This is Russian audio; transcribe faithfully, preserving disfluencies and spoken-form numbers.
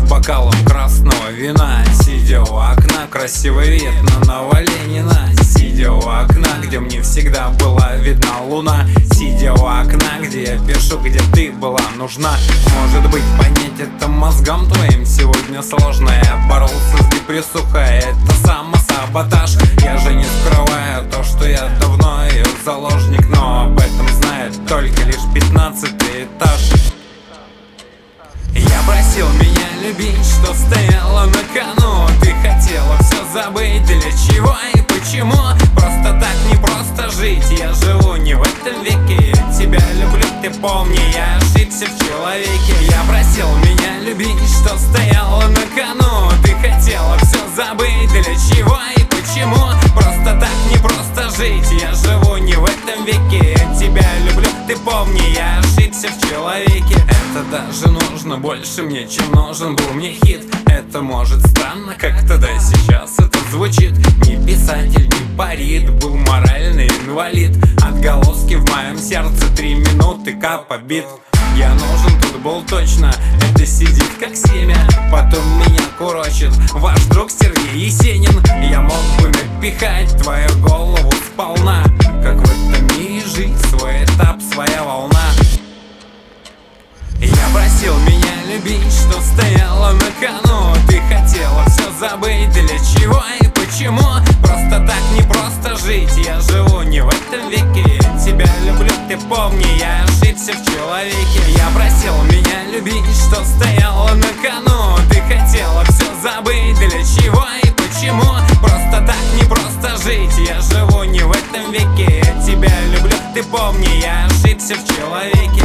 бокалом красного вина, сидя у окна, красивый вид на Новоленина. Сидя у окна, где мне всегда была видна луна. Сидя у окна, где я пишу, где ты была нужна. Может быть, понять это мозгам твоим сегодня сложно. Я боролся с депрессухой, это самосаботаж. Я же не скрываю то, что я давно ее заложник, но об этом знает только лишь пятнадцатый этаж. Я просил меня любить, что стояло на кону. Ты хотела все забыть, для чего и почему? Просто так не просто жить, я живу не в этом веке. Я тебя люблю, ты помни, я ошибся в человеке. Я просил меня любить, что стояло на кону. Ты хотела все забыть, для чего и почему? Просто так не просто жить, я живу не в этом веке. Я тебя люблю, ты помни, я ошибся в человеке. Это даже нужно больше мне, чем нужен был мне хит. Это может странно, как тогда сейчас это звучит. Не писатель, не парит, был моральный инвалид. Отголоски в моем сердце, три минуты капа бит. Я нужен тут был точно, это сидит как семя. Потом меня курочит ваш друг Сергей Есенин. Я мог бы напихать твою голову сполна. Как в этом мире жить, свой этап, своя волна. Я просил меня любить, что стояло на кону. Ты хотела все забыть, для чего и почему? Просто так не просто жить, я живу не в этом веке. Я тебя люблю, ты помни, я ошибся в человеке. Я просил меня любить, что стояло на кону. Ты хотела все забыть, для чего и почему? Просто так не просто жить, я живу не в этом веке. Я тебя люблю, ты помни, я ошибся в человеке.